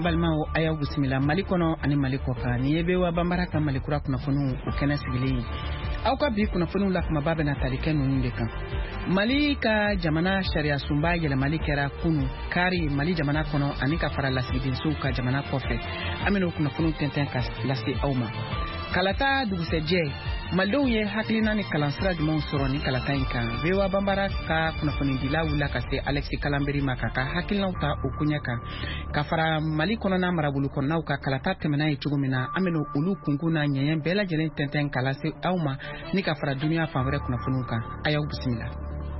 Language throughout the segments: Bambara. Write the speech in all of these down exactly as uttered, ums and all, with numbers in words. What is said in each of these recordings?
balmao ayaw bismillah malikono ani malikoka ni ebe wa bambara ka malikura kuna funu ukena sigili au ka bi kuna funu la kuma baba na taliken nunde kan malika jamana sharia sumba yele malikera kunu kari mali jamana kono ani ka fara lasidi suka jamana kofe ameno kuna funu tenten ka lasti auma kalata duguseje maldo ye haklina ni kalansra di mon soroni kalata inka vewa bambara ka kuna funu dila wula ka se Alexi Kalamberi makaka haklina uta ukunyaka kafara mali kono na marabulu kono na uka kalata temena ye chugumina ameno ulu kunguna nyenye bela jelen tenten kalase auma ni kafara dunia favore kuna funuka ayaw bismillah.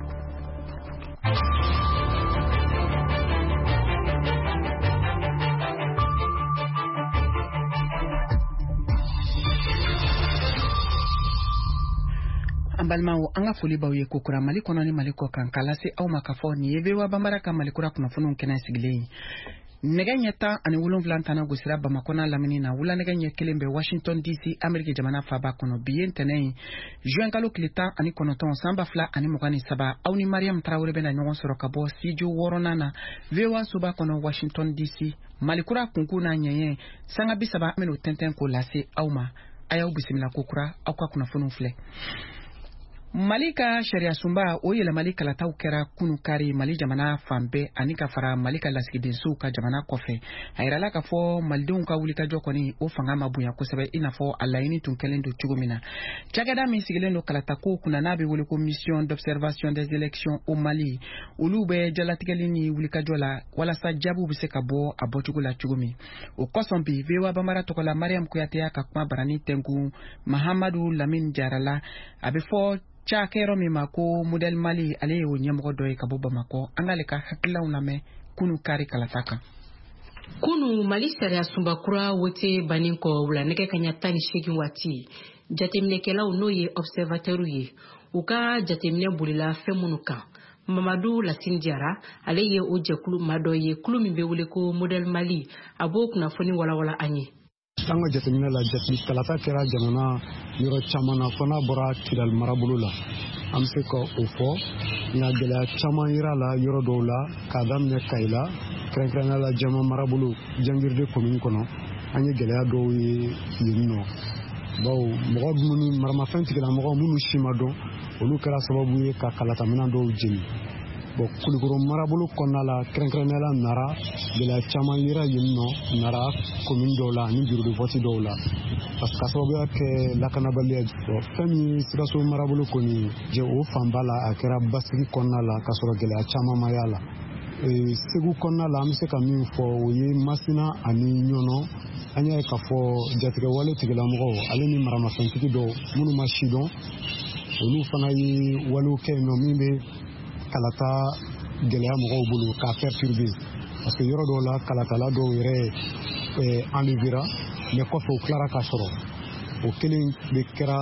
Ambalmao anga foli bawe kukura mali kono ni maliko kan kalase au makafo ni yebewa bambara ka malikura kuna funu kena sigilei nega nyata ani wulon vlantana gusira bamakona lamini na wula nega nyekelembe Washington D C Amerika jamana faba kono bien tenei juin kalo klita ani konoton samba fla ani mugani saba au ni Mariam Traore bena nyon soro kabo siju woronana vewa suba kono Washington D C malikura kunkuna nyenye sanga bisaba ameno tenten ko lase auma ayaw bisimila kukura au kwa kuna funu fle Malika sharia sumba oye la malika la tau kera kunu kari mali jamana fambe anika fara malika la sikidensu ka jamana kofe hairala ka fo maldun ka wulika jokoni o fanga mabuya kusebe ina fo alaini tunkelendo chugumina chagada mi sigilendo kalatako kuna nabi wuliko mission d'observation des élections au Mali ulube jalatigelini wulika jola wala sajabu biseka bo abochugula chugumi o kosombi vewa bamara tokola Mariam Kuyate ya kakuma barani tengu Mahamadou Lamine Jarala abefo cha kero mi mako model Mali ale o nyamgo doy ka boba mako angaleka hakila uname kunu kari kalataka kunu Mali sare asumba kura wote baninko wula neke kanyatani shegin wati jatemne kela unoye observateur ye uka jatemne bulila femunuka Mamadou Lassine Diarra ale ye o jekulu madoye kulu mimbe wule ko model Mali abo kuna foni wala wala anyi Sanga jatemina la jatli kalata kera jamana yoro chamana fana bora kidal marabulu la amse ko ofo na gela chama ira la yoro dola kadam ne kaila krenkrena la jama marabulu jangirde commune kono anye gela do yi yino baw mo munu marama fanti kala mo munu shimado olu kala sababu ye ka kalata mina do jini bo kuligoro marabulu konna la krenkrena la nara gela chama ira yino nara commune dola ni bureau de vote dola parce que sababu ke la kanabali so fami siraso marabulu koni je o fambala akera basiri konna la kasoro gela chama mayala e segu konna la amse ka min fo oye masina ani nyono anya ka fo jatire wale tigela mo ale ni marama fantiki do munu mashidon olu fana yi walu ke no mimbe kalata gela mo bulu ka perturber parce que yoro do la kalata la do yere e enlevera mais ko fo clara kasoro o kelen de kera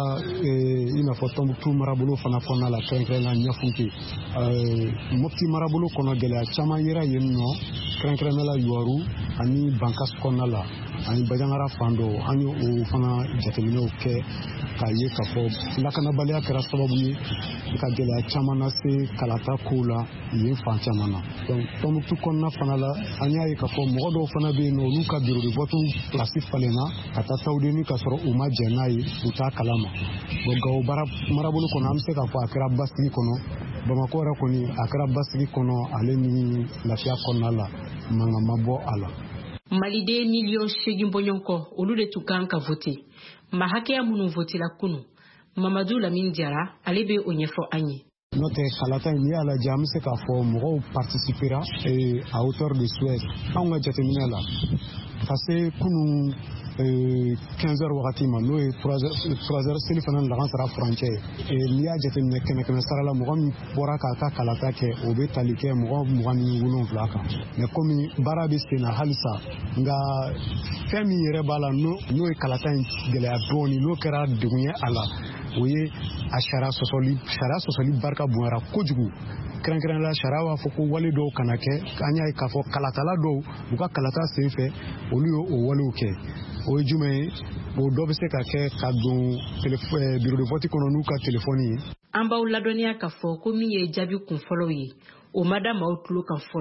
ina fo tombu tu marabulu fana konna la krenkren la nyafunki euh mopti marabulu kono gela chama yira yenno krenkren la yoru ani bankas konna la ani bajangara fando ani o fana jatemino ke kaye ka fo la kana balia kera sababu ni ka gela chama na se kalata kula yin fa chama na donc tombu tu konna fana la ani ay ka fo modo fana be no luka biro de votu place falena ata tawdeni ka soro uma jenai uta kalama boga bara marabulu kono amse ka fo akra basni kono bamako ra koni akra basni kono aleni la fia kono la manga mabo ala Mali de million shegin bonyonko olu de tukan ka voter mahake ya munu voter la kunu Mamadou Lamine Diarra alebe onyefo anyi Notre kalata ni ala jamse ka fo mo participera et à hauteur de souhait on a jatemina la passé kunu quinze heures wakati ma no trois heures seli fana la sera frontière et ni a jatemina kene kene sara la mo bora ka ka kalata ke obe talike mo mo ni wulon flaka mais comme barabe sena halisa nga femi yere bala no no kalata gele aboni no kera dunya ala oye ashara sosoli shara sosoli barka buara kojugu kran la shara wa foko wale do kanake anya ka fo kalata la do buka kalata sefe olio o wale oke o jume bo do bese ka ke ka don téléphone bureau de vote kono nuka téléphone amba uladonia ka fo ko mi ye jabi kun folo yi o madame outlo kan folo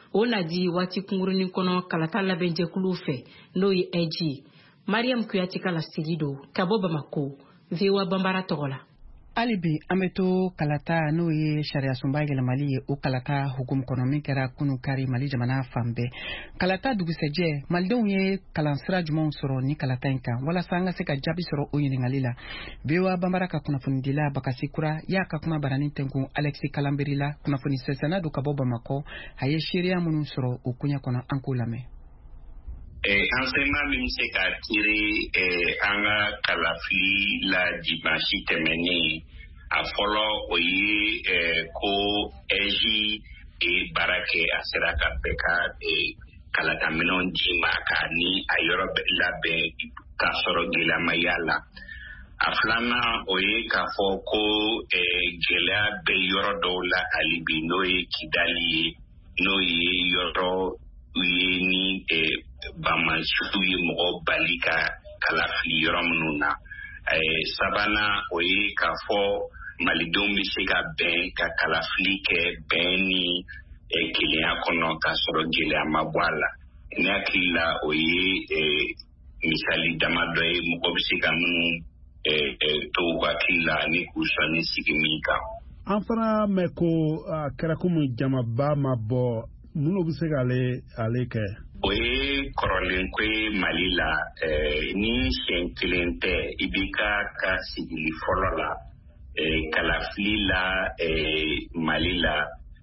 o na di waati kungurunin kɔnɔ kalata labɛnjɛkulu fɛ n'o ye eji Mariam Kuyate ka lasigi do ka bɔ Bamako V O A Bambara tɔgɔ la. hali bi an bɛ to kalata n'o ye sariya sunba yɛlɛmali ye o kalata hukumu kɔnɔ min kɛra kunu kari Mali jamana fan bɛɛ. Kalata dugusɛjɛ malidenw ye kalansira jumɛnw sɔrɔ ni kalata in kan walasa an ka se ka jaabi sɔrɔ o ɲininkali la. V O A Bambara ka kunnafonidila Bakasi Kura y'a ka kuma baranin tɛnkun Alexis Kalanberi la kunnafoni sɛnsɛnna do ka bɔ Bamako a ye seereya minnu sɔrɔ o kuɲa kɔnɔ an k'o lamɛn. Enseignement min se ka tiri an ka kalafili la dimanche tɛmɛnen a fɔlɔ o ye ko eji e baara kɛ a sera ka bɛɛ ka kalataminɛnw di ma ka ni a yɔrɔ labɛn k'a sɔrɔ gɛlɛyama y'a la. A filanan o ye k'a fɔ ko gɛlɛya bɛ yɔrɔ dɔw la hali bi n'o ye Kidali ye n'o ye yɔrɔ ye ni bamasiw ye mɔgɔ bali ka kalafili yɔrɔ minnu na. Sabanan o ye k'a fɔ malidenw bɛ se ka bɛn ka kalafili kɛ bɛn ni kelenya kɔnɔ k'a sɔrɔ gɛlɛya ma bɔ a la. Ne hakili la o ye misali damadɔ ye mɔgɔ bɛ se ka minnu to u hakili la ni k'u sɔnni sigi min kan. An fana mɛn ko a kɛra komi jamaba ma bɔ minnu bɛ se k'ale ale kɛ. O ye kɔrɔlen ko ye Mali la ni siɲɛ kelen tɛ i b'i ka ka sigili fɔlɔ la kalafili la Mali la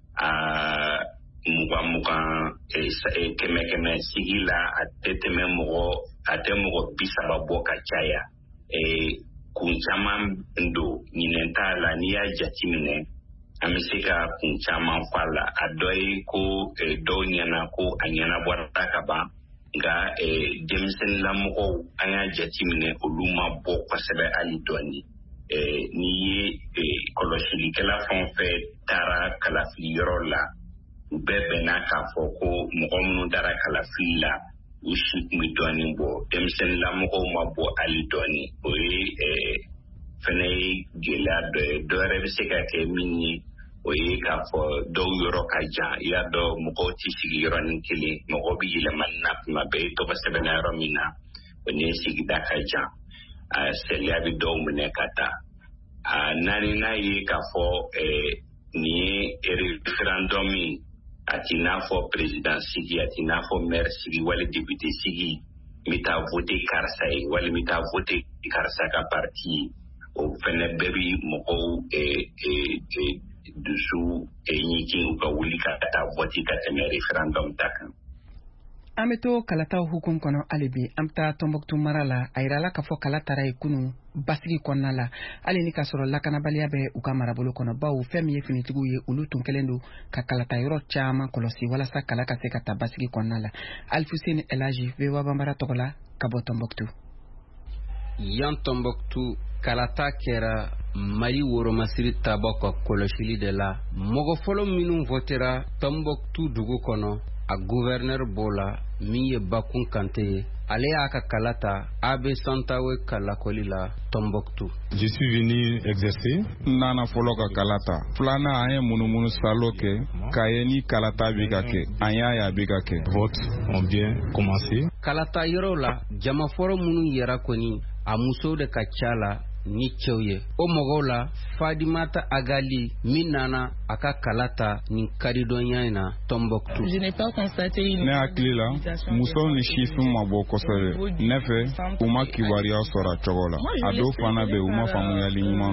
a mugan mugan kɛmɛ kɛmɛ sigi la a tɛ tɛmɛ mɔgɔ a tɛ mɔgɔ bi saba bɔ ka caya kun caman don ɲinɛn t'a la n'i y'a jateminɛ an bɛ se ka kun caman fɔ a la a dɔ ye ko dɔw ɲɛna ko a ɲɛnabɔra ka ban nka denmisɛnninlamɔgɔw an y'a jateminɛ olu ma bɔ kosɛbɛ hali dɔɔni n'i ye kɔlɔsilikɛla fɛn o fɛn taara kalafili yɔrɔ la u bɛɛ bɛnna k'a fɔ ko mɔgɔ minnu taara kalafili la u si tun bɛ dɔɔni bɔ denmisɛnninlamɔgɔw ma bɔ hali dɔɔni o ye fɛnɛ ye gɛlɛya dɔ ye dɔ wɛrɛ bɛ se ka kɛ min ye o ye k'a fɔ dɔw yɔrɔ ka jan i y'a dɔn mɔgɔw tɛ sigi yɔrɔnin kelen mɔgɔw bɛ yɛlɛmani na tuma bɛɛ i tɔgɔ sɛbɛnna yɔrɔ min na o ni sigida ka jan sariya bɛ dɔw minɛ ka taa naaninan ye k'a fɔ nin ye référendum min a t'i n'a fɔ président sigi a t'i n'a fɔ maire sigi wali député sigi n bɛ taa voter karisa ye wali n bɛ taa voter karisa ka parti ye o fɛnɛ bɛɛ bi mɔgɔw dusu ɲikin u ka wuli ka taa voter ka tɛmɛ référendum ta kan. An bɛ to kalataw hukum kɔnɔ hali bi an bɛ taa Tɔnbɔkutu mara la a yirala k'a fɔ kala taara ye kunun basigi kɔnɔna la hali ni k'a sɔrɔ lakanabaliya bɛ u ka marabolo kɔnɔ bawo fɛn min ye finitigiw ye olu tun kɛlen don ka kalata yɔrɔ caman kɔlɔsi walasa kala ka se ka taa basigi kɔnɔna la. Alfuseni Elaji V O A Bambara tɔgɔ la ka bɔ Tɔnbɔkutu. Yan Tɔnbɔkutu kalata kɛra Mali woromasiri taabɔ ka kɔlɔsili de la mɔgɔ fɔlɔ minnu votera Tɔnbɔkutu dugu kɔnɔ a gouverneur b'o la min ye Bakun Kante ye ale y'a ka kalata A B Santawe ka lakɔli la Tɔnbɔkutu. Je suis venu exercer nana fɔlɔ ka kalata filanan an ye munumunu salo kɛ k'a ye ni kalata bɛ ka kɛ an y'a ye a bɛ ka kɛ vote ont bien commencé. Kalata yɔrɔ la jama fɔlɔ minnu yɛrɛ kɔni a musow de ka ca la ni cɛw ye o mɔgɔw la Fadimata Agali min nana a ka kalata nin karidɔnya in na Tɔnbɔkutu. Ne hakili la musow ni sifin ma bɔ kosɛbɛ ne fɛ u ma kibaruya sɔrɔ a cogo la a dɔw fana bɛ u ma faamuyali ɲuman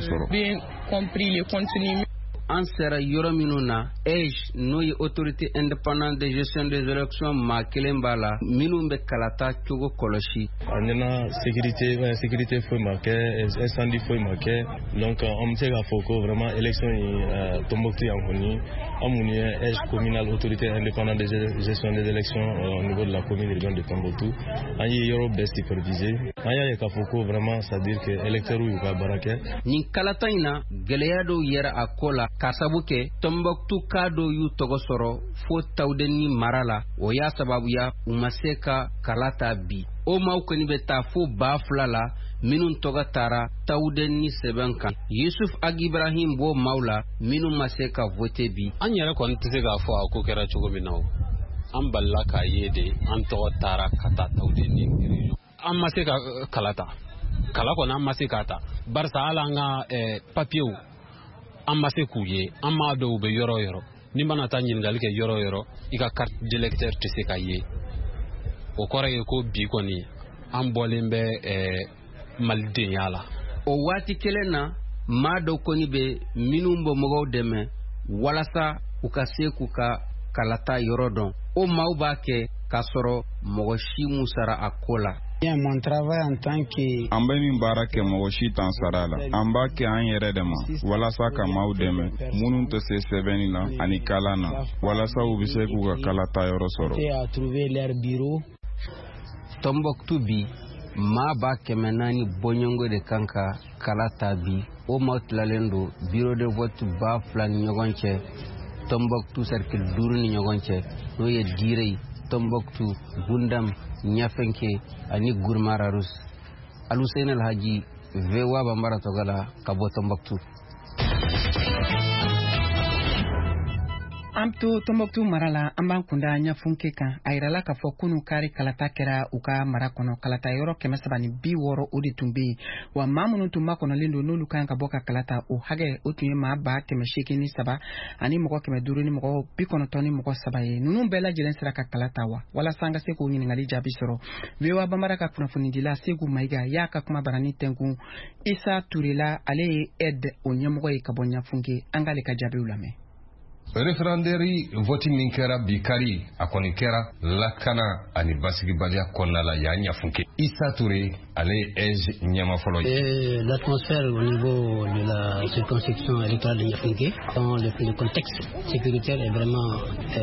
sɔrɔ. An sera yɔrɔ minnu na E J n'o ye autorité indépendante de gestion des élections maa kelen b'a la minnu bɛ kalata cogo kɔlɔsi. A nana sécurité sécurité foyi ma kɛ incendie foyi ma kɛ donc an bɛ se k'a fɔ ko vraiment élection in Tɔnbɔkutu yan kɔni an minnu ye E J communal autorité indépendante de gestion des élections au niveau de la commune urbaine de Tɔnbɔkutu an ye yɔrɔ bɛɛ supervisé an y'a ye k'a fɔ ko vraiment c'est à dire que électeurs y'u ka baara kɛ. Nin kalata in na gɛlɛya dɔw yɛrɛ a ko la k'a sabu kɛ Tɔnbɔkutu ka dɔw y'u tɔgɔ sɔrɔ fo Tawudeni mara la o y'a sababuya u ma se ka kalata bi o maaw kɔni bɛ taa fo ba fila la minnu tɔgɔ taara Tawudeni sɛbɛn kan Yusuf Agibrahim b'o maaw la minnu ma se ka vote bi. An yɛrɛ kɔni tɛ se k'a fɔ a ko kɛra cogo min na o an balla ka ye de an tɔgɔ taara ka taa taw de ni région an ma se ka kalata kala kɔni an ma se ka ta barisa ala an ka papiyew an ma se k'u ye an ma dɔw bɛ yɔrɔ yɔrɔ ni mana taa ɲininkali kɛ yɔrɔ yɔrɔ i ka carte d'électeur tɛ se ka ye o kɔrɔ ye ko bi kɔni an bɔlen bɛ malidenya la o waati kelen na maa dɔw kɔni bɛ minnu bɛ mɔgɔw dɛmɛ walasa u ka se k'u ka kalata yɔrɔ dɔn o maaw b'a kɛ k'a sɔrɔ mɔgɔ si mu sara a ko la. Mon travail en tant que an bɛ min baara kɛ mɔgɔ si t'an sara la an b'a kɛ an yɛrɛ de ma walasa ka maaw dɛmɛ minnu tɛ se sɛbɛnni la ani kalan na walasa u bɛ se k'u ka kalata yɔrɔ sɔrɔ. Tombouctou bi maa ba kɛmɛ naani bɔɲɔngo de kan ka kalata bi o maaw tilalen don bureau de vote ba fila ni ɲɔgɔn cɛ Tombouctou cercle duuru ni ɲɔgɔn cɛ n'o ye Direy Tombouctou Gundam Ɲafɛnke ani Gurmararus. Alusen Alhaji V O A Bambara Togala ka bɔ Tombouctou. An to Tombouctou mara la an b'an kunda Ɲafunke kan a yirala k'a fɔ kunu kari kalata kɛra u ka mara kɔnɔ kalata yɔrɔ kɛmɛ saba ni bi wɔɔrɔ o de tun bɛ yen wa maa minnu tun ba kɔnɔlen don n'olu kan ka bɔ ka kalata o hakɛ o tun ye maa ba kɛmɛ seegin ni saba ani mɔgɔ kɛmɛ duuru ni mɔgɔ bi kɔnɔntɔn ni mɔgɔ saba ye ninnu bɛɛ lajɛlen sera ka kalata wa walasa an ka se k'o ɲininkali jaabi sɔrɔ V O A Bambara ka kunnafonidila Segu Mayiga y'a ka kuma barani tɛnkun Isa Turela ale ye aide o ɲɛmɔgɔ ye ka bɔ Ɲafunke an k'ale ka jaabiw lamɛn. Referendari voti min kɛra bi kari a kɔni kɛra lakana ani basigibaliya kɔnɔna la y'a Ɲafunke. Isa Touré ale est ɲɛma fɔlɔ ye. L'atmosphère au niveau de la circonscription électorale de Ɲafunke dans le, le contexte sécuritaire est vraiment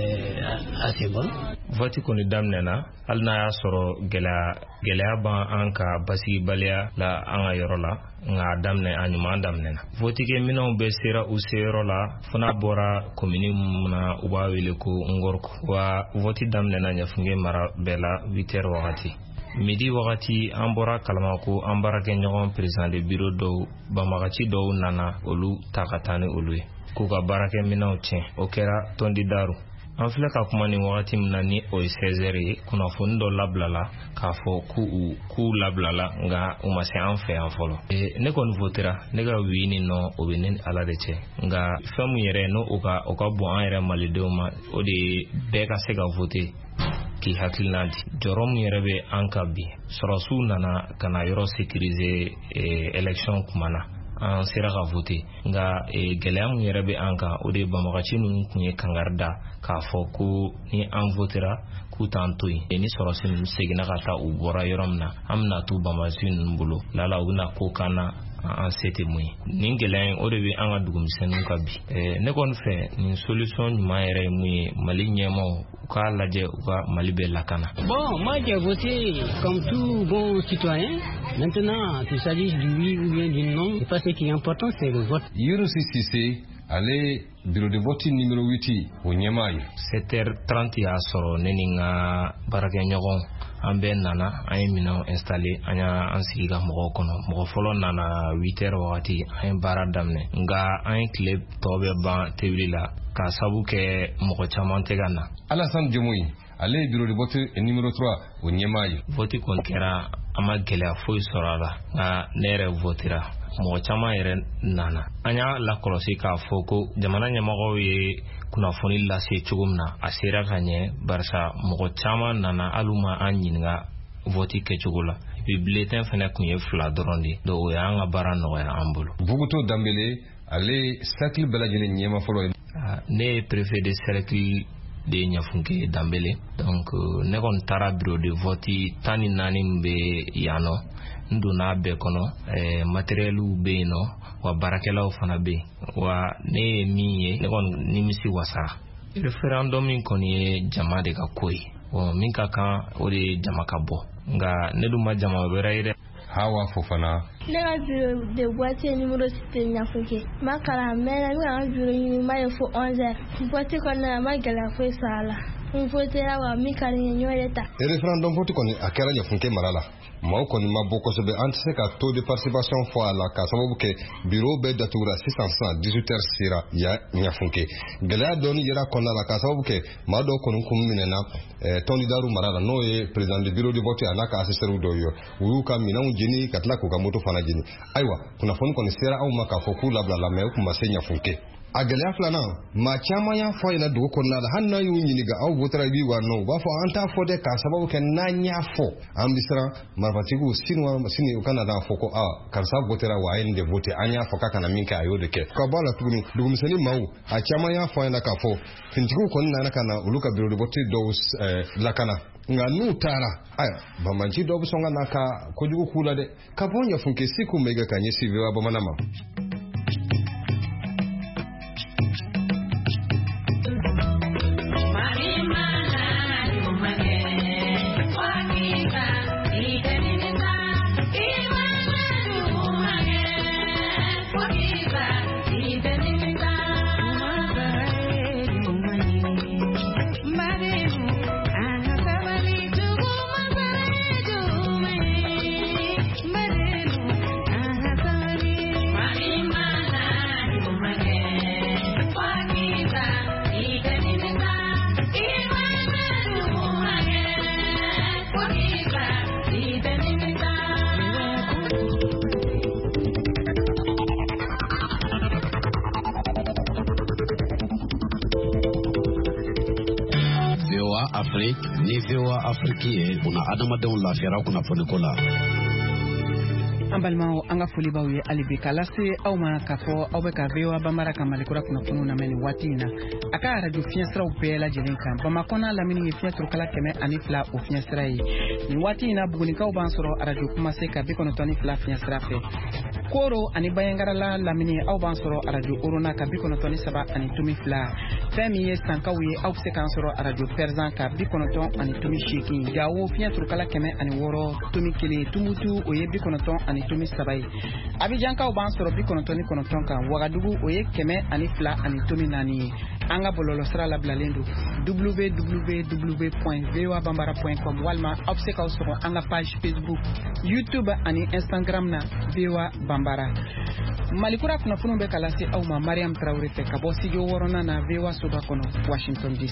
euh, assez bon. Voti kɔni daminɛna hali n'a y'a sɔrɔ gɛlɛya gɛlɛya b'an an ka basigibaliya la an ka yɔrɔ la nka a daminɛ a ɲuman daminɛna. Votikɛ minɛnw bɛɛ sera u seyɔrɔ la fana bɔra komini mun na u b'a wele ko Ngorko wa voti daminɛna Ɲafunke mara bɛɛ la huit heures wagati. Midi wagati an bɔra kalama ko an baarakɛ ɲɔgɔn président de bureau dɔw banbagaci dɔw nana olu ta ka taa ni olu ye k'u ka baarakɛ minɛnw tiɲɛ o kɛra Tondi Daru. An filɛ ka kuma ni wagati min na ni o ye seize heures ye kunnafoni dɔ labilala k'a fɔ k'u k'u labilala nka u ma se an fɛ yan fɔlɔ. Ne kɔni votera ne ka oui ni non o bɛ ne ni Ala de cɛ nka fɛn min yɛrɛ n'o o ka o ka bon an yɛrɛ malidenw ma o de ye bɛɛ ka se ka voter k'i hakilina di. Jɔyɔrɔ min yɛrɛ bɛ an ka bi sɔrɔsiw nana ka na yɔrɔ sécuriser élection kuma na. An sera ka voter nka gɛlɛya mun yɛrɛ bɛ an kan o de banbagaci ninnu tun ye kangari da k'a fɔ ko ni an votera k'u t'an to yen ni sɔrɔsi ninnu seginna ka taa u bɔra yɔrɔ min na an bɛna t'u banbagaci ninnu bolo lala u bɛna ko kan na an se tɛ mun ye nin gɛlɛya in o de bɛ an ka dugumisɛnninw ka bi ne kɔni fɛ nin solution ɲuman yɛrɛ ye mun ye Mali ɲɛmaaw u k'a lajɛ u ka Mali bɛ lakana. Bon, moi j'ai voté comme tout bon citoyen. Maintenant, qu'il s'agisse du oui ou bien du non, c'est pas ce qui est important, c'est le vote. Yunusi Sise, allez, bureau de vote numéro huit, au Niamey. sept heures trente y'a sɔrɔ ne ni n ka baarakɛ ɲɔgɔn an bɛɛ nana an ye minɛnw installé an y'an sigi ka mɔgɔw kɔnɔ mɔgɔ fɔlɔ nana huit heures wagati an ye baara daminɛ nka an ye tile tɔ bɛ ban tebili la k'a sabu kɛ mɔgɔ caman tɛ ka na. Alassane Djomoui, allez, bureau de vote numéro trois, au Niamey. Vote kɔni kɛra an ma gɛlɛya foyi sɔrɔ a la nka ne yɛrɛ votera mɔgɔ caman yɛrɛ nana an y'a lakɔlɔsi k'a fɔ ko jamana ɲɛmɔgɔw ye kunnafoni lase cogo min na a sera ka ɲɛ barisa mɔgɔ caman nana hali ma an ɲininka vote kɛcogo la bi bulletin fana tun ye fila dɔrɔn de donc o y'an ka baara nɔgɔya an bolo. Buguto Dambele ale cercle bɛɛ lajɛlen ɲɛma fɔlɔ ye. Ne ye préfet de cercle de Ɲafunke Dambele donc ne kɔni taara bureau de vote tan ni naani min bɛ yan nɔ n donna bɛɛ kɔnɔ matériels bɛ yen nɔ wa baarakɛlaw fana bɛ yen wa ne ye min ye ne kɔni nimisi wasara. Référendum min kɔni ye jama de ka ko ye bon min ka kan o de ye jama ka bɔ nka ne dun ma jama wɛrɛ ye dɛ. Hawa Fofana. Ne ka bureau de vote numéro six Ɲafunke ma kalan mɛnna ne ka bureau ɲini ma ye fo onze heures vote kɔnɔna ma gɛlɛya foyi sɔrɔ a la n votera wa min ka di n ye n y'o de ta. Référendum vote kɔni a kɛra Ɲafunke mara la maaw kɔni ma bɔ kosɛbɛ an tɛ se ka taux de participation fɔ a la ka sababu kɛ bureau bɛɛ datugura sisan sisan dix-huit heures sera ya ɲafunke gɛlɛya dɔɔni yera kɔnɔna la ka sababu kɛ maa dɔw kɔni kun minɛna tɔndidaru mara la n'o ye président du bureau de vote a n'a ka assesseur dɔw ye u y'u ka minɛnw jeni ka tila k'u ka moto fana jeni ayiwa kunnafoni kɔni sera anw ma k'a fɔ k'u labila la mais u kun ma se ɲafunke a gɛlɛya filanan maa caman y'a fɔ a ɲɛna dugu kɔnɔna la hali n'a y'u ɲininka aw votera i b'i wa nɔ u b'a fɔ an t'a fɔ dɛ k'a sababu kɛ n'an y'a fɔ an bɛ siran marifatigiw sini sini u kana n'a fɔ ko a karisa votera wa a ye nin de vote an y'a fɔ k'a kana min kɛ a y'o de kɛ ka bɔ a la tuguni dugumisɛnnin maaw a caman y'a fɔ a ɲɛna k'a fɔ finitigiw kɔni nana ka na olu ka bureau de vote dɔw lakana nka n'u taara ayiwa banbanci dɔw bɛ sɔn ka na ka kojugu k'u la dɛ ka bɔ ɲɛfunke si kun bɛ kɛ ka ɲɛsin vewa bamanan ma. ni V O A Afrique ye una adamadenw lafiyara kunnafoni ko la. An balimaw an ka foli b'aw ye hali bi k'a lase aw ma k'a fɔ aw bɛ ka V O A Banbara ka Malikura kunnafoniw lamɛn nin waati in na a ka radio fiɲɛsiraw bɛɛ lajɛlen kan Bamakɔ n'a lamini ye fiɲɛ turukala kɛmɛ ani fila o fiɲɛsira ye nin waati in na Bugunikaw b'an sɔrɔ radio Kumase ka bi kɔnɔntɔn ni fila fiɲɛsira fɛ Koro ani Bayangarala lamini aw b'an sɔrɔ radio Orona ka bi kɔnɔntɔn ni saba ani tomi fila fɛn min ye Sankaw ye aw bɛ se k'an sɔrɔ radio Perzan ka bi kɔnɔntɔn ani tomi seegin Gawo fiɲɛ turukala kɛmɛ ani wɔɔrɔ tomi kelen Tumutu o ye bi kɔnɔntɔn ani tomi saba ye Abijankaw b'an sɔrɔ bi kɔnɔntɔn ni kɔnɔntɔn kan Wagadugu o ye kɛmɛ ani fila ani tomi naani ye an ka bɔlɔlɔsira labilalen don w w w point v o a banbara point com walima aw bɛ se k'aw sɔrɔ an ka page Facebook YouTube ani Instagram na V O A Banbara Malikura kunnafoniw bɛ ka lase aw ma Mariam Traoré fɛ ka bɔ studio wɔɔrɔnan na V O A soba kɔnɔ Washington D C.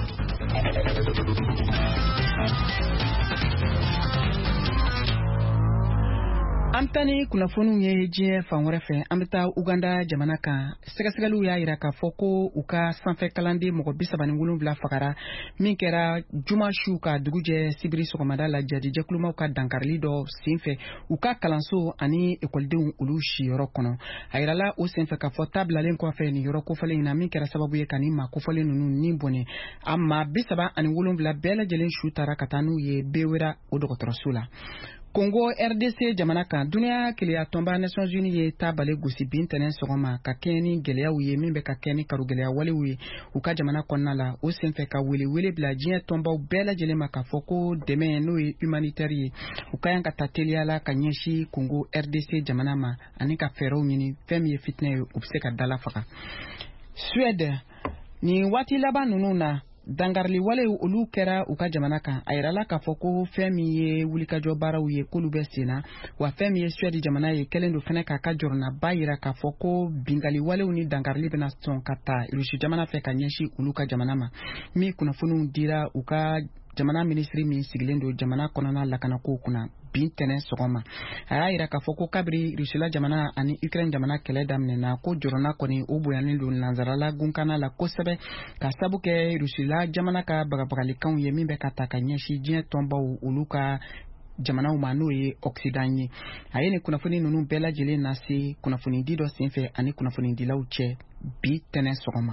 An tani kunnafoniw ye diɲɛ fan wɛrɛ fɛ an bɛ taa Uganda jamana kan sɛgɛsɛgɛliw y'a jira k'a fɔ ko u ka sanfɛ kalanden mɔgɔ bi saba ni wolonwula fagara min kɛra juma su ka dugujɛ sibiri sɔgɔmada la jadijɛkulumaw ka dankarili dɔ senfɛ u ka kalanso ani ekɔlidenw olu siyɔrɔ kɔnɔ a yirala o senfɛ k'a fɔ tabilalen kɔfɛ nin yɔrɔ kofɔlen in na min kɛra sababu ye ka nin maa kofɔlen ninnu ni bɔnɛ a maa bi saba ani wolonwula bɛɛ lajɛlen su taara ka taa n'u ye Bewera o dɔgɔtɔrɔso la Congo R D C jamana kan duniya keleya tɔnba Nations Unies ye tabale gosi bin tɛnɛn sɔgɔma ka kɛɲɛ ni gɛlɛyaw ye min bɛ ka kɛɲɛ ni karugɛlɛya walew ye u ka jamana kɔnɔna la o senfɛ ka wele wele bila diɲɛ tɔnbaw bɛɛ lajɛlen ma k'a fɔ ko dɛmɛ n'o ye humanitaire ye u ka yan ka taa teliya la ka ɲɛsin Congo R D C jamana ma ani ka fɛɛrɛw ɲini fɛn min ye fitinɛ ye u bɛ se ka dala faga Suède ni waati laban ninnu na dangarili wale olu kɛra u ka jamana kan a yirala k'a fɔ ko fɛn min ye wulikajɔ baaraw ye k'olu bɛ senna wa fɛn min ye Suède jamana ye kɛlen don fɛnɛ k'a ka jɔrɔnaba yira k'a fɔ ko bingali walew ni dangarili bɛna sɔn ka taa Rusi jamana fɛ ka ɲɛsin olu ka jamana ma min kunnafoniw dira u ka jamana minisiri min sigilen don jamana kɔnɔna lakanako kunna bin tɛnɛn sɔgɔma a y'a yira k'a fɔ ko kabiri Rusila jamana ani Ukraine jamana kɛlɛ daminɛna ko jɔrɔna kɔni o bonyanen don nanzarala gunkana la kosɛbɛ ka sabu kɛ Rusila jamana ka bagabagalikanw ye min bɛ ka ta ka ɲɛsin diɲɛ tɔnbaw olu ka jamanaw ma n'o ye Occident ye a ye nin kunnafoni ninnu bɛɛ lajɛlen lase kunnafoni di dɔ senfɛ ani kunnafoni dilaw cɛ bi tɛnɛn sɔgɔma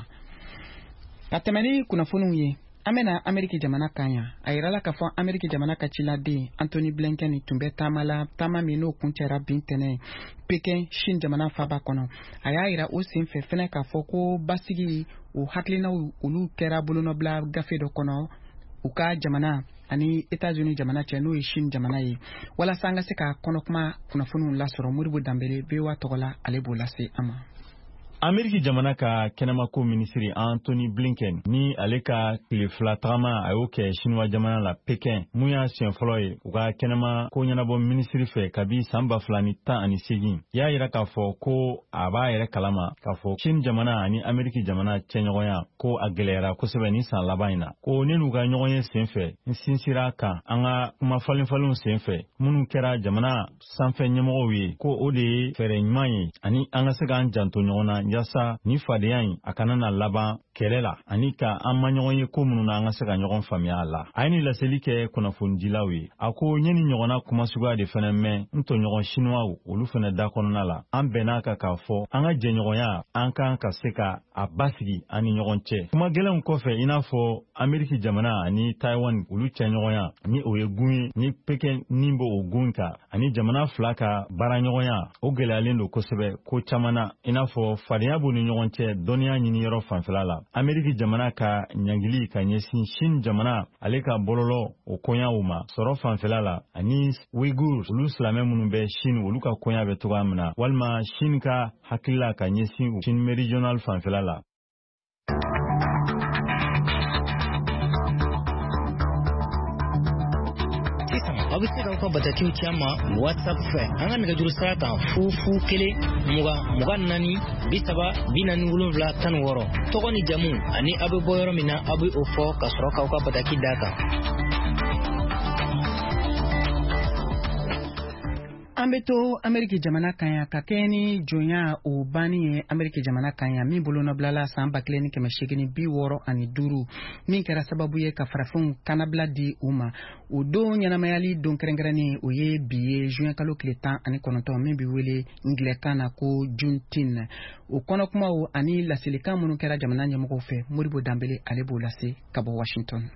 ka tɛmɛ ni kunnafoniw ye an bɛna Ameriki jamana kan yan a yirala k'a fɔ Ameriki jamana ka ciladen Anthony Blinken tun bɛ taama la taama min n'o kuncɛra bin tɛnɛn Pekin Chine jamana faaba kɔnɔ a y'a yira o senfɛ fɛnɛ k'a fɔ ko basigi o hakilinaw olu kɛra bolonɔbila gafe dɔ kɔnɔ u ka jamana ani États-Unis jamana cɛ n'o ye Chine jamana ye walasa an ka se ka kɔnɔkuma kunnafoniw lasɔrɔ Moribo Danbele V O A tɔgɔ la ale b'o lase an ma Ameriki jamana ka kɛnɛma ko minisiri Anthony Blinken ni ale ka tile fila tagama a y'o kɛ Chinois jamana la Pekin mun y'a siɲɛ fɔlɔ ye u ka kɛnɛma ko ɲɛnabɔ minisiri fɛ kabi san ba fila ni tan ani segin y'a yira k'a fɔ ko a b'a yɛrɛ kalama k'a fɔ Chine jamana ani Ameriki jamana cɛɲɔgɔnya ko a gɛlɛyara kosɛbɛ ni san laban in na ko ne n'u ka ɲɔgɔn ye sen fɛ n sinsira kan an ka kuma falen falenw sen fɛ minnu kɛra jamana sanfɛ ɲɛmɔgɔw ye ko o de ye fɛɛrɛ ɲuman ye ani an ka se k'an janto ɲɔgɔn na yasa ni fadenya in a kana na laban kɛlɛ la ani ka an ma ɲɔgɔn ye ko minnu na an ka se ka ɲɔgɔn faamuya a la a ye ni laseli kɛ kunnafonidilaw ye a ko ɲɛ ni ɲɔgɔnna kuma suguya de fɛnɛ mɛn n tɔɲɔgɔn Chinois olu fɛnɛ da kɔnɔna la an bɛn'a kan k'a fɔ an ka jɛɲɔgɔnya an kan ka se ka a basigi an ni ɲɔgɔn cɛ kuma gɛlɛnw kɔfɛ i n'a fɔ Ameriki jamana ani Taiwan olu cɛɲɔgɔnya ni o ye gun ye ni Pekin ni b'o o gun kan ani jamana fila ka baaraɲɔgɔnya o gɛlɛyalen don kosɛbɛ ko caman na i n'a fɔ fadenya b'u ni ɲɔgɔn cɛ dɔnniya ɲini yɔrɔ fanfɛla la Ameriki jamana ka ɲangili ka ɲɛsin Chine jamana ale ka bɔlɔlɔ o koɲaw ma sɔrɔ fanfɛla la ani Uyghur olu silamɛ minnu bɛ Chine olu ka koɲa bɛ togoya min na walima Chine ka hakilila ka ɲɛsin Chine méridional fanfɛla la. aw bɛ se k'aw ka batakiw ci an ma WhatsApp fɛ an ka nɛgɛjuru sira kan fu fu kelen mugan mugan naani bi saba bi naani wolonwula tan ni wɔɔrɔ tɔgɔ ni jamu ani aw bɛ bɔ yɔrɔ min na aw bɛ o fɔ ka sɔrɔ k'aw ka bataki d'a kan. an bɛ to Ameriki jamana kan yan ka kɛ ni jonya o banni ye Ameriki jamana kan yan min bolonɔbilala san ba kelen ni kɛmɛ seegin ni bi wɔɔrɔ ani duuru min kɛra sababu ye ka farafinw kanabila di u ma o don ɲɛnamayali don kɛrɛnkɛrɛnnen o ye bi ye juin kalo tile tan ani kɔnɔntɔn min bɛ wele Angilɛkan na ko Juneteenth o kɔnɔkumaw ani laselikan minnu kɛra jamana ɲɛmɔgɔw fɛ Moribo Danbele ale b'o lase ka bɔ Washington.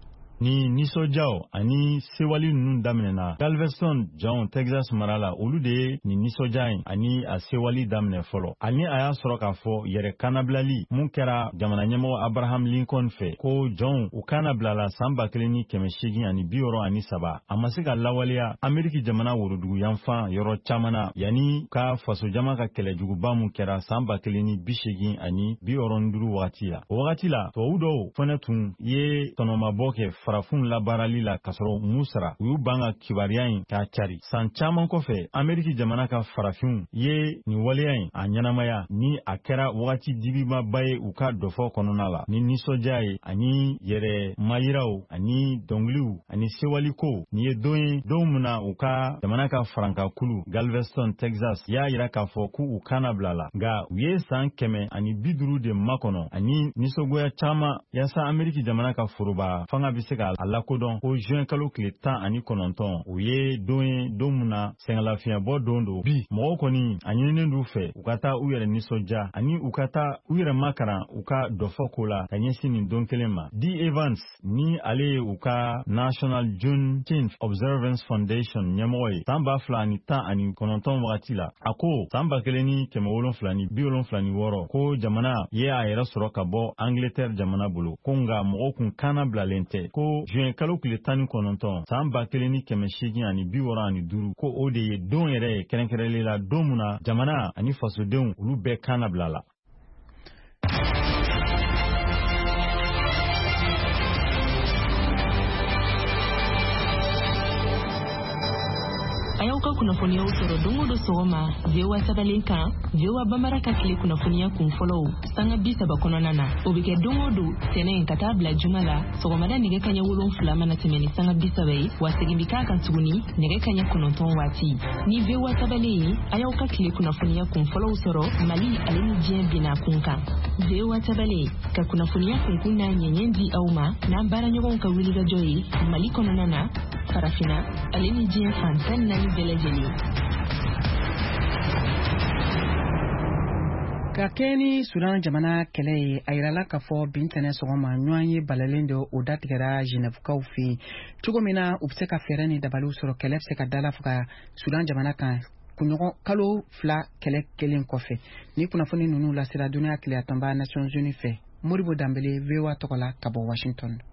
Ni nisɔndiyaw ani sewali ninnu daminɛna Galveston John Texas mara la olu de ye ni nisɔndiya in ani a sewali daminɛ fɔlɔ ani a y'a sɔrɔ k'a fɔ yɛrɛ kanabilali mun kɛra jamana ɲɛmɔgɔ Abraham Lincoln fɛ ko John u kana bilala san ba kelen ni kɛmɛ seegin ani bi wɔɔrɔ ani saba a ma se ka lawaleya Ameriki jamana worodugu yanfan yɔrɔ caman na yanni ka fasojama ka kɛlɛjuguba mun kɛra san ba kelen ni bi seegin ani bi wɔɔrɔ ni duuru wagati la o wagati la tubabu dɔw fɛnɛ tun ye tɔnɔmabɔ kɛ farafin labaarali la kasɔrɔ musara u y'u ban ka kibariya in k'a cari san caman kɔfɛ Ameriki jamana ka farafin ye nin waleya in a ɲɛnamaya ni a kɛra wagati dibimaba ye u ka dɔfɔ kɔnɔna la ni nisɔndiya ye ani yɛrɛ mayiraw ani dɔnkiliw ani sewaliko nin ye don ye don min na u ka jamana ka farankakulu Galveston Texas y'a yira k'a fɔ k'u kana bila la nka u ye san kɛmɛ ani bi duuru de makɔnɔ ani nisɔngoya caman yaasa Ameriki jamana ka foroba fanga bɛ se ka a lakodɔn ko juin kalo tile tan ani kɔnɔntɔn o ye don ye don min na sɛgɛnlafiɲɛbɔ don don bi mɔgɔw kɔni a ɲininen d'u fɛ u ka taa u yɛrɛ nisɔndiya ani u ka taa u yɛrɛ makaran u ka dɔfɔ ko la ka ɲɛsin nin don kelen ma. D. Evans ni ale ye u ka National Juneteenth Observance Foundation ɲɛmɔgɔ ye san ba fila ani tan ani kɔnɔntɔn wagati la a ko san ba kelen ni kɛmɛ wolonfila ni bi wolonfila ni wɔɔrɔ ko jamana ye a yɛrɛ sɔrɔ ka bɔ Angleterre jamana bolo ko nka mɔgɔw kun kana bilalen tɛ ko juin kalo tile tan ni kɔnɔntɔn san ba kelen ni kɛmɛ seegin ani bi wɔɔrɔ ani duuru ko o de ye don yɛrɛ ye kɛrɛnkɛrɛnlen la don min na jamana ani fasodenw olu bɛɛ kana bila la. a y'aw ka kunnafoniyaw sɔrɔ don o don sɔgɔma V O A sabalen kan V O A Bambara ka tile kunnafoniya kun fɔlɔw sanga bi saba kɔnɔna na o bɛ kɛ don o don tɛnɛn ka taa bila juma la sɔgɔmada nɛgɛ kaɲɛ wolonfila mana tɛmɛ ni sanga bi saba ye wa segin bi k'a kan tuguni nɛgɛ kaɲɛ kɔnɔntɔn waati ni V O A sabalen ye a y'aw ka tile kunnafoniya kun fɔlɔw sɔrɔ Mali ale ni diɲɛ binna kun kan V O A sabalen ka kunnafoniya kunkun n'a ɲɛɲɛ di aw ma n'an baaraɲɔgɔnw ka wulikajɔ ye Mali kɔnɔna na farafina ale ni diɲɛ fan tan naani bɛɛ lajɛlen. ka kɛ ni Sudan jamana kɛlɛ ye a yirala k'a fɔ bi ntɛnɛ sɔgɔma ɲɔgɔn ye balalen dɔ o datigɛra Genèvekaw fɛ yen cogo min na u bɛ se ka fɛɛrɛ ni dabaliw sɔrɔ kɛlɛ bɛ se ka dala fo ka Sudan jamana kan kunɲɔgɔn kalo fila kɛlɛ kelen kɔfɛ ni kunnafoni ninnu lasera duniya tile a tɔnba Nations Unies fɛ Moribo Danbele V O A tɔgɔ la ka bɔ Washington.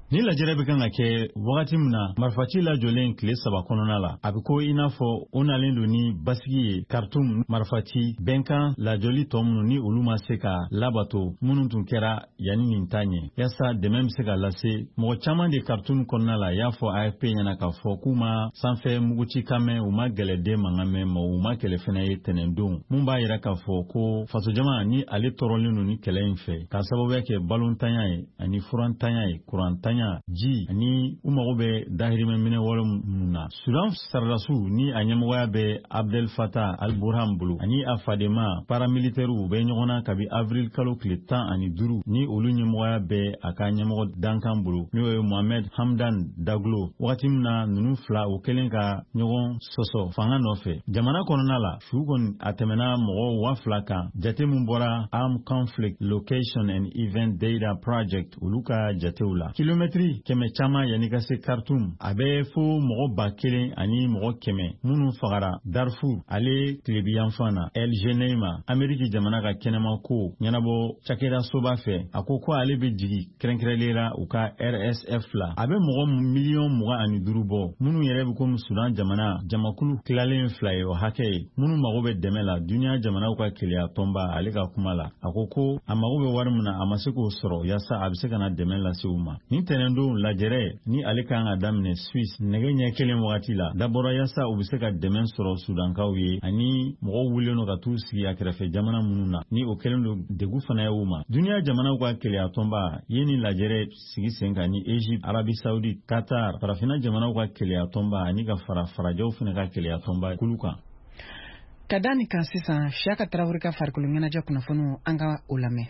ni lajɛrɛ bɛ kan ka kɛ wagati min na marifaci lajɔlen tile saba kɔnɔna la a bɛ ko i n'a fɔ o nalen don ni basigi ye Khartoum marifaci bɛnkan lajɔli tɔ minnu ni olu ma se ka labato minnu tun kɛra yanni nin ta ɲɛ yasa dɛmɛ bɛ se ka lase mɔgɔ caman de Khartoum kɔnɔna la y'a fɔ A F P ɲɛna k'a fɔ k'u ma sanfɛ muguci kan mɛn u ma gɛlɛden mankan mɛn ma u ma kɛlɛ fɛnɛ ye tɛnɛndon mun b'a yira k'a fɔ ko fasojama ni ale tɔɔrɔlen don ni kɛlɛ in fɛ k'a sababuya kɛ balontanya ye ani furantanya ye kurantanya ji ani u mago bɛ dahirimɛ minɛ wale minnu na Sudan saradasiw ni a ɲɛmɔgɔya bɛ Abdel Fattah al-Burhan bolo ani a fadema paramilitɛriw bɛ ɲɔgɔn na kabi avril kalo tile tan ani duuru ni olu ɲɛmɔgɔya bɛ a ka ɲɛmɔgɔ dankan bolo n'o ye Mohamed Hamdan Daglo wagati min na ninnu fila o kelen ka ɲɔgɔn sɔsɔ fanga nɔfɛ jamana kɔnɔna la su kɔni a tɛmɛna mɔgɔ wa fila kan jate min bɔra Armed Conflict Location and Event Data Project olu ka jatew la kilomɛtiri kɛmɛ caman yanni ka se Khartoum a bɛ fo mɔgɔ ba kelen ani mɔgɔ kɛmɛ minnu fagara Darfur ale tilebiyanfan na El Geneima Ameriki jamana ka kɛnɛma ko ɲɛnabɔ cakɛda soba fɛ a ko ko ale bɛ jigi kɛrɛnkɛrɛnlela u ka R S F la a bɛ mɔgɔ miliyɔn mugan ani duuru bɔ minnu yɛrɛ bɛ komi Sudan jamana jamakulu tilalen fila ye o hakɛ ye minnu mago bɛ dɛmɛ la duniya jamanaw ka keleya tɔnba ale ka kuma la a ko ko a mago bɛ wari min na a ma se k'o sɔrɔ yasa a bɛ se ka na dɛmɛ lase u ma ni tɛnɛndon lajɛrɛ ni ale kan ka daminɛ Suisse nɛgɛ ɲɛ kelen wagati la dabɔra yasa u bɛ se ka dɛmɛ sɔrɔ Sudankaw ye ani mɔgɔw wulilen don ka t'u sigi a kɛrɛfɛ jamana minnu na ni o kɛlen don degu fana ye u ma duniya jamanaw ka keleya tɔnba ye ni lajɛrɛ sigi sen kan ni Egypte Arabie Saoudite Qatar farafina jamanaw ka keleya tɔnba ani ka fara farajɛw fana ka keleya tɔnba kulu kan ka da nin kan sisan Siyaka Tarawele ka farikolo ɲɛnajɛ kunnafoniw an ka o lamɛn.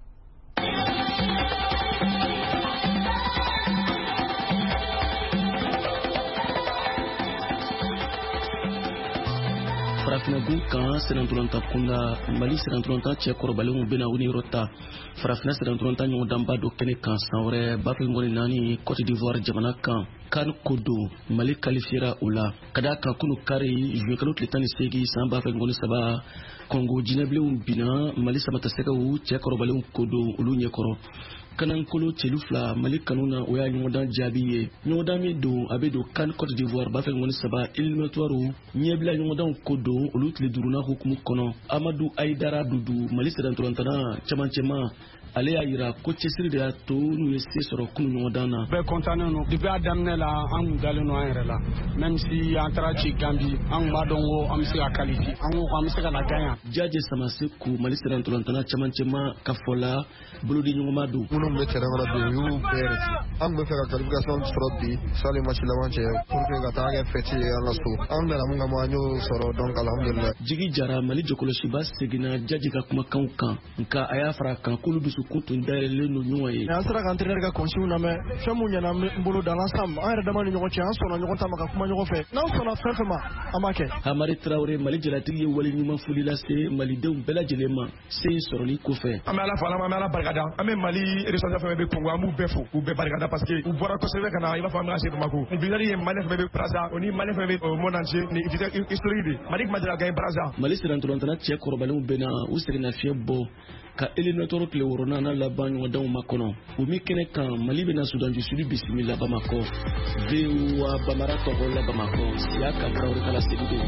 Farafinagun kan sɛnɛntɔlɔnta kunda Mali sɛnɛntɔlɔnta cɛ kɔrɔbalenw bɛna u ni yɔrɔ ta farafina sɛnɛntɔlɔnta ɲɔgɔndanba dɔ kɛnɛ kan san wɛrɛ ba fɛ ngɔni naani Côte d'Ivoire jamana kan kan kodo Mali kalifiyera o la ka da kan kunu kari juin kalo tile tan ni seegin san ba fɛ ngɔni saba Congo jinɛbilenw bina Mali samatasɛgɛw cɛ kɔrɔbalenw kodo olu ɲɛkɔrɔ kanankolo cɛlu fila Mali kanu na o y'a ɲɔgɔndan jaabi ye ɲɔgɔndan min don a bɛ don kan Côte d'Ivoire ba fɛ ngɔni saba éliminatoires ɲɛbila ɲɔgɔndanw ko don olu tile duuruna hukumu kɔnɔ Amadou Aïdara Dudu Mali sɛnɛntɔlɔntana cɛmancɛma ale y'a yira ko cɛsiri de y'a to n'u ye se sɔrɔ kunu ɲɔgɔndan na bɛɛ kɔntannen don depuis a daminɛ la an kun dalen don an yɛrɛ la même si an taara ci Gambi an kun b'a dɔn ko an bɛ se ka qualifier an ko an bɛ se ka na gagner Jaje Samaseku Mali sɛnɛntɔlɔntana cɛmancɛma ka fɔ la bolodi ɲɔgɔnma don minnu bɛ terrain kɔnɔ bi u y'u bɛɛ reti an kun bɛ fɛ ka qualification sɔrɔ bi sani match laban cɛ pour que ka taa kɛ fête ye an ka so an dara mun kama an y'o sɔrɔ donc alhamdulillah Jigi Jara Mali jɔkɔlɔsiba seginna Jaji ka kumakanw kan nka a y'a fara kan k'olu dusukun tun dayɛlɛlen don ɲɔgɔn ye an sera ka entraîneur ka consigne lamɛn fɛn mun ɲɛna n bolo dans l'ensemble an yɛrɛ dama ni ɲɔgɔn cɛ an sɔnna ɲɔgɔn ta ma ka kuma ɲɔgɔn fɛ n'an sɔnna fɛn fɛn ma an b'a kɛ Hamari Traoré Mali jalatigi ye wale ɲuman foli lase malidenw bɛɛ lajɛlen ma se sɔrɔli kɔfɛ an bɛ Ala fo an bɛ Ala barikada an bɛ Mali ressortissants fɛn bɛ Congo an b'u bɛɛ fo u bɛɛ barikada parce que u bɔra kosɛbɛ ka na i b'a fɔ an bɛ ka se Bamako bizarre ye Mali fɛn bɛ Brazza o ni Mali fɛn bɛ monde entier ni historique de Mali kuma dira gagner Brazza Mali sɛnɛntɔlɔntana cɛ kɔrɔbalenw bɛna u seginna fiɲɛ bɔ ka éliminatoire tile wɔɔrɔnan n'a laban ɲɔgɔndanw ma kɔnɔ o min kɛnɛ kan Mali bɛna Sudan du Sud bisimila Bamakɔ V O A Bamara tɔgɔ la Bamakɔ Siyaka Tarawele kala segu don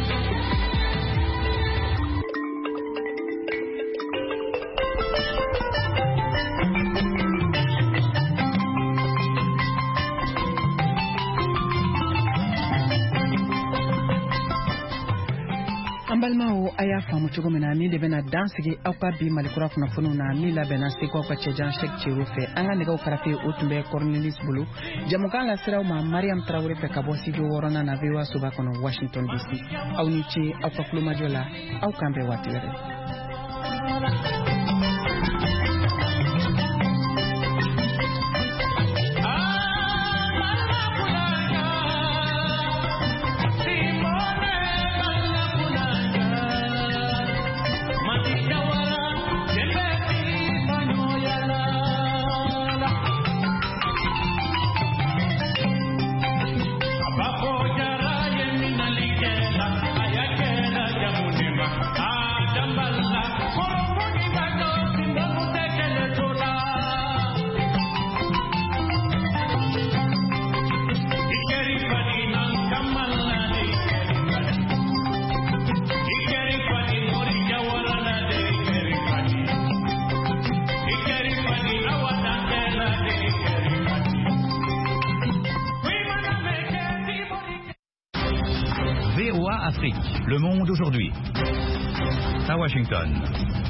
an balimaw a y'a faamu cogo min na ni de bɛna dan sigi aw ka bi malikura kunnafoniw na min labɛnna seko aw ka cɛjan Sɛk Cero fɛ an ka nɛgɛw karafe o tun bɛ Cornelis bolo jamukan la siraw ma Mariam Tarawele fɛ ka bɔ studio wɔɔrɔnan na V O A soba kɔnɔ Washington D C aw ni ce aw ka kulomajɔ la aw kan bɛn waati wɛrɛ Adambala, Le Monde aujourd'hui. À Washington.